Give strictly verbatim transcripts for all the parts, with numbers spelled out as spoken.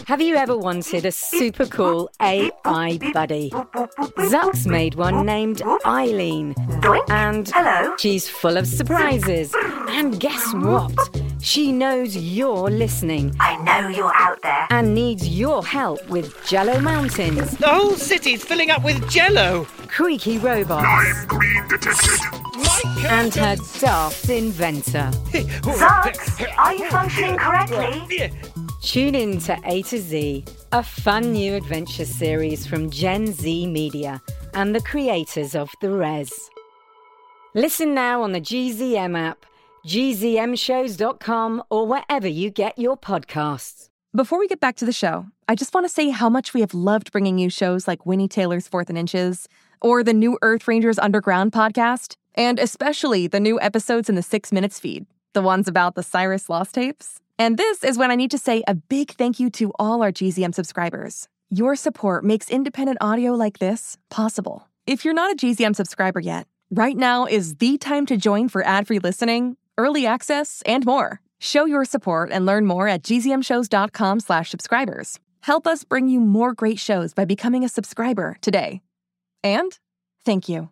Have you ever wanted a super cool A I buddy? Zuck's made one named Eileen. And Hello. she's full of surprises. And guess what? She knows you're listening I know you're out there. and needs your help with Jello Mountains, The whole city's filling up with jello. creaky robots, I'm green detected. and her daft inventor. Zucks, are you functioning correctly? Tune in to A to Z, a fun new adventure series from Gen Z Media and the creators of The Res. Listen now on the G Z M app, G Z M shows dot com, or wherever you get your podcasts. Before we get back to the show, I just want to say how much we have loved bringing you shows like Winnie Taylor's Fourth and Inches, or the new Earth Rangers Underground podcast, and especially the new episodes in the Six Minutes feed, the ones about the Cyrus Lost tapes. And this is when I need to say a big thank you to all our G Z M subscribers. Your support makes independent audio like this possible. If you're not a G Z M subscriber yet, right now is the time to join for ad-free listening, early access, and more. Show your support and learn more at G Z M shows dot com slash subscribers. Help us bring you more great shows by becoming a subscriber today. And thank you.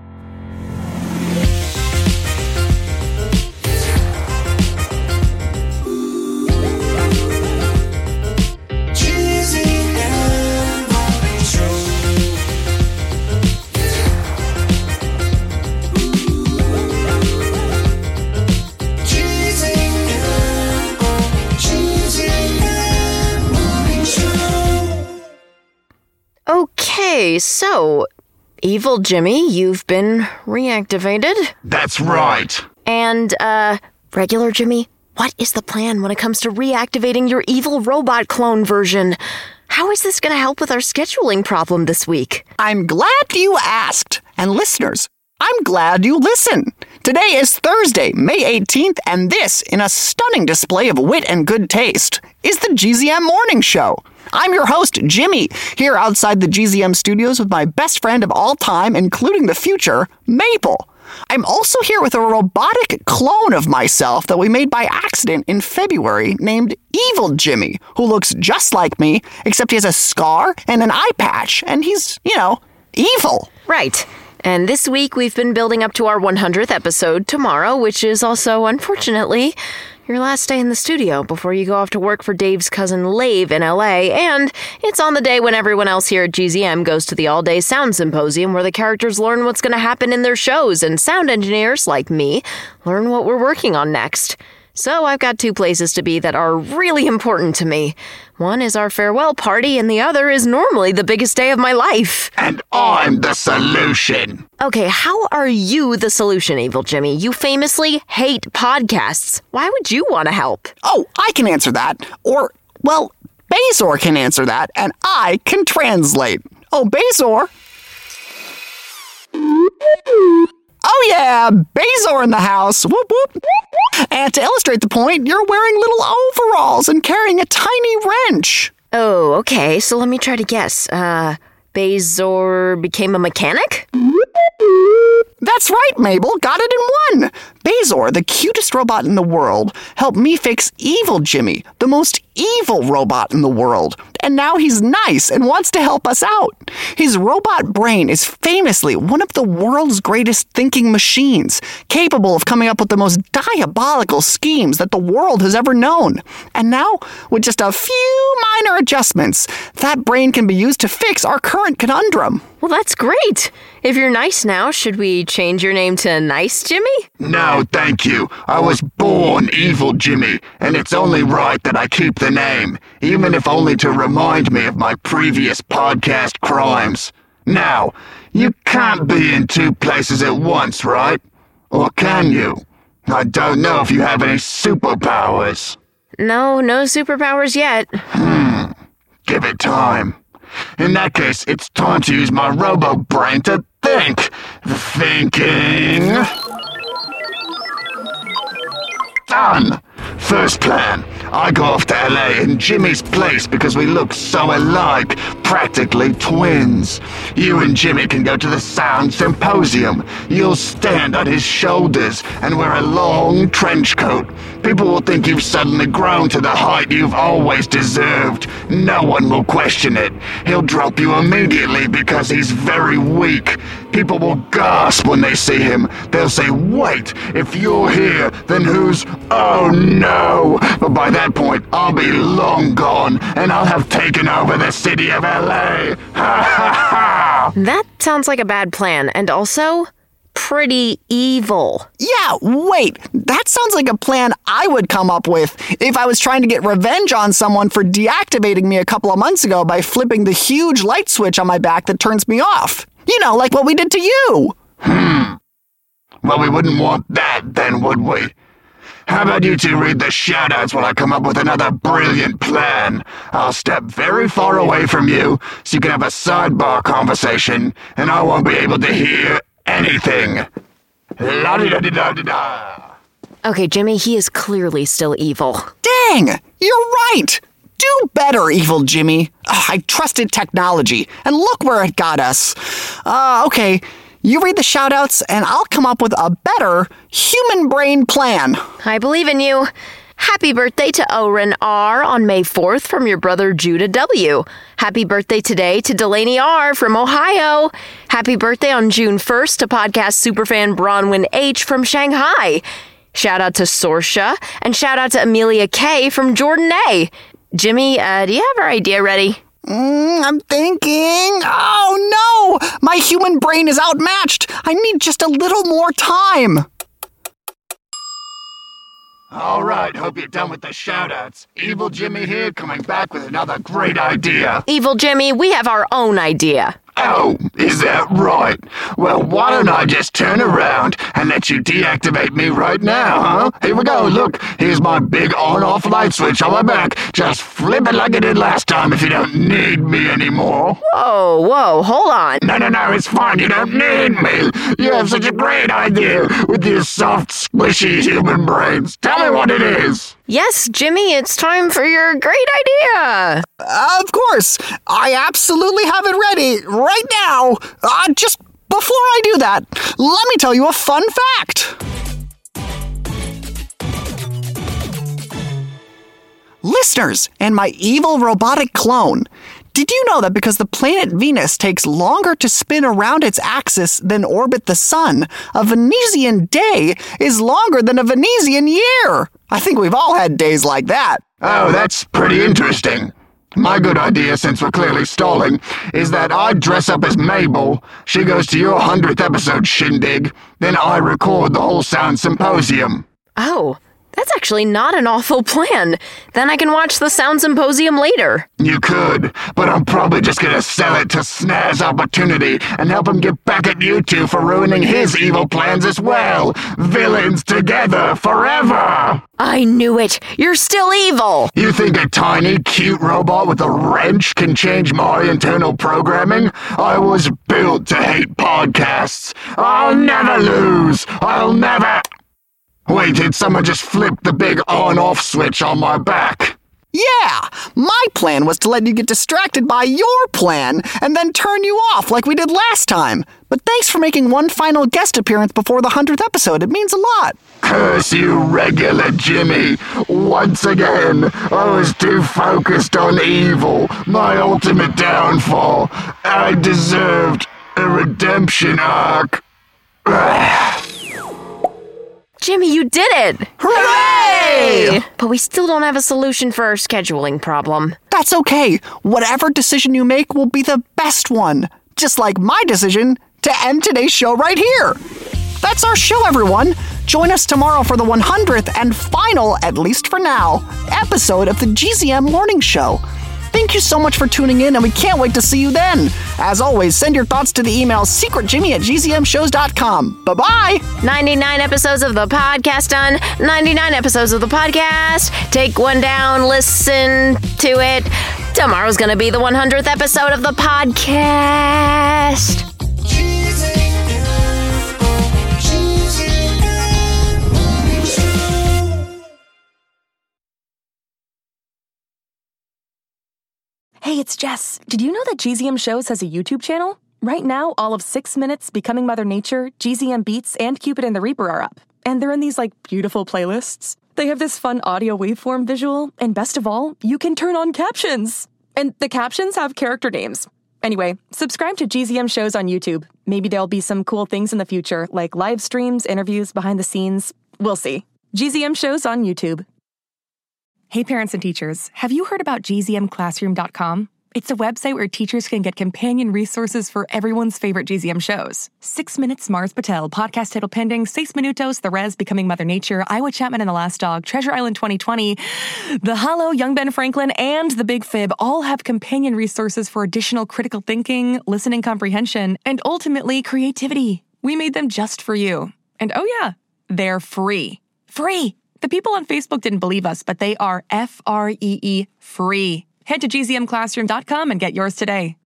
Okay, so, Evil Jimmy, you've been reactivated. That's right. And, uh, regular Jimmy, what is the plan when it comes to reactivating your evil robot clone version? How is this going to help with our scheduling problem this week? I'm glad you asked. And listeners, I'm glad you listen. Today is Thursday, May eighteenth, and this, in a stunning display of wit and good taste, is the G Z M Morning Show. I'm your host, Jimmy, here outside the G Z M studios with my best friend of all time, including the future, Mabel. I'm also here with a robotic clone of myself that we made by accident in February named Evil Jimmy, who looks just like me, except he has a scar and an eye patch, and he's, you know, evil. Right. And this week we've been building up to our one hundredth episode tomorrow, which is also, unfortunately, your last day in the studio before you go off to work for Dave's cousin Lave in L A, and it's on the day when everyone else here at G Z M goes to the all-day sound symposium where the characters learn what's going to happen in their shows, and sound engineers, like me, learn what we're working on next. So I've got two places to be that are really important to me. One is our farewell party, and the other is normally the biggest day of my life. And I'm the solution. Okay, how are you the solution, Evil Jimmy? You famously hate podcasts. Why would you want to help? Oh, I can answer that. Or, well, Bezor can answer that, and I can translate. Oh, Bezor. Oh yeah, Bezor in the house. Whoop whoop. And to illustrate the point, you're wearing little overalls and carrying a tiny wrench. Oh, okay, so let me try to guess. Uh, Bezor became a mechanic? That's right, Mabel. Got it in one. Bezor, the cutest robot in the world, helped me fix Evil Jimmy, the most evil robot in the world. And now he's nice and wants to help us out. His robot brain is famously one of the world's greatest thinking machines, capable of coming up with the most diabolical schemes that the world has ever known. And now, with just a few minor adjustments, that brain can be used to fix our current conundrum. Well, that's great. If you're nice now, should we change your name to Nice Jimmy? No, thank you. I was born Evil Jimmy, and it's only right that I keep the name, even if only to remind me of my previous podcast crimes. Now, you can't be in two places at once, right? Or can you? I don't know if you have any superpowers. No, no superpowers yet. Hmm. Give it time. In that case, it's time to use my robo-brain to think. Thinking. Done. First plan. I go off to L A in Jimmy's place because we look so alike, practically twins. You and Jimmy can go to the Sound Symposium. You'll stand on his shoulders and wear a long trench coat. People will think you've suddenly grown to the height you've always deserved. No one will question it. He'll drop you immediately because he's very weak. People will gasp when they see him. They'll say, wait, if you're here, then who's... Oh no! But by that point, I'll be long gone, and I'll have taken over the city of L A. Ha ha ha! That sounds like a bad plan, and also pretty evil. Yeah, wait, that sounds like a plan I would come up with if I was trying to get revenge on someone for deactivating me a couple of months ago by flipping the huge light switch on my back that turns me off. You know, like what we did to you. Hmm. Well, we wouldn't want that then, would we? How about you two read the shoutouts while I come up with another brilliant plan? I'll step very far away from you so you can have a sidebar conversation, and I won't be able to hear anything. La-di-da-di-da-di-da. Okay, Jimmy, he is clearly still evil. Dang, you're right. Do better, evil Jimmy. Ugh, I trusted technology, and look where it got us. Uh, okay, you read the shoutouts, and I'll come up with a better human brain plan. I believe in you. Happy birthday to Oren R. on May fourth from your brother Judah W. Happy birthday today to Delaney R. from Ohio. Happy birthday on June first to podcast superfan Bronwyn H. from Shanghai. Shout out to Sorsha, and shout out to Amelia K. from Jordan A. Jimmy, uh, do you have our idea ready? Mm, I'm thinking. Oh no! My human brain is outmatched. I need just a little more time. All right, hope you're done with the shoutouts. Evil Jimmy here, coming back with another great idea. Evil Jimmy, we have our own idea. Oh, is that right? Well, why don't I just turn around and let you deactivate me right now, huh? Here we go, look. Here's my big on-off light switch on my back. Just flip it like I did last time if you don't need me anymore. Whoa, whoa, hold on. No, no, no, it's fine. You don't need me. You have such a great idea with your soft, squishy human brains. Tell me what it is. Yes, Jimmy, it's time for your great idea. Of course. I absolutely have it ready right now. Uh, just before I do that, let me tell you a fun fact. Listeners, and my evil robotic clone, did you know that because the planet Venus takes longer to spin around its axis than orbit the sun, a Venusian day is longer than a Venusian year? I think we've all had days like that. Oh, that's pretty interesting. My good idea, since we're clearly stalling, is that I dress up as Mabel, she goes to your hundredth episode shindig, then I record the whole Sound Symposium. Oh, that's actually not an awful plan. Then I can watch the Sound Symposium later. You could, but I'm probably just gonna sell it to Snaz Opportunity and help him get back at you two for ruining his evil plans as well. Villains together forever! I knew it. You're still evil. You think a tiny, cute robot with a wrench can change my internal programming? I was built to hate podcasts. I'll never lose. I'll never... Wait, did someone just flip the big on-off switch on my back? Yeah, my plan was to let you get distracted by your plan and then turn you off like we did last time. But thanks for making one final guest appearance before the hundredth episode. It means a lot. Curse you, regular Jimmy. Once again, I was too focused on evil, my ultimate downfall. I deserved a redemption arc. Jimmy, you did it! Hooray! But we still don't have a solution for our scheduling problem. That's okay. Whatever decision you make will be the best one. Just like my decision to end today's show right here. That's our show, everyone. Join us tomorrow for the one hundredth and final, at least for now, episode of the G Z M Morning Show. Thank you so much for tuning in, and we can't wait to see you then. As always, send your thoughts to the email secretjimmy at g z m shows dot com. Bye-bye! ninety-nine episodes of the podcast done. ninety-nine episodes of the podcast. Take one down, listen to it. Tomorrow's gonna be the one hundredth episode of the podcast. Hey, it's Jess. Did you know that G Z M Shows has a YouTube channel? Right now, all of Six Minutes, Becoming Mother Nature, G Z M Beats, and Cupid and the Reaper are up. And they're in these, like, beautiful playlists. They have this fun audio waveform visual, and best of all, you can turn on captions. And the captions have character names. Anyway, subscribe to G Z M Shows on YouTube. Maybe there'll be some cool things in the future, like live streams, interviews, behind the scenes. We'll see. G Z M Shows on YouTube. Hey parents and teachers, have you heard about G Z M Classroom dot com? It's a website where teachers can get companion resources for everyone's favorite G Z M shows. Six Minutes, Mars Patel, Podcast Title Pending, Seis Minutos, The Res, Becoming Mother Nature, Iowa Chapman and the Last Dog, Treasure Island twenty twenty, The Hollow, Young Ben Franklin, and The Big Fib all have companion resources for additional critical thinking, listening comprehension, and ultimately creativity. We made them just for you. And oh yeah, they're free. Free! The people on Facebook didn't believe us, but they are F R E E free. Head to G Z M Classroom dot com and get yours today.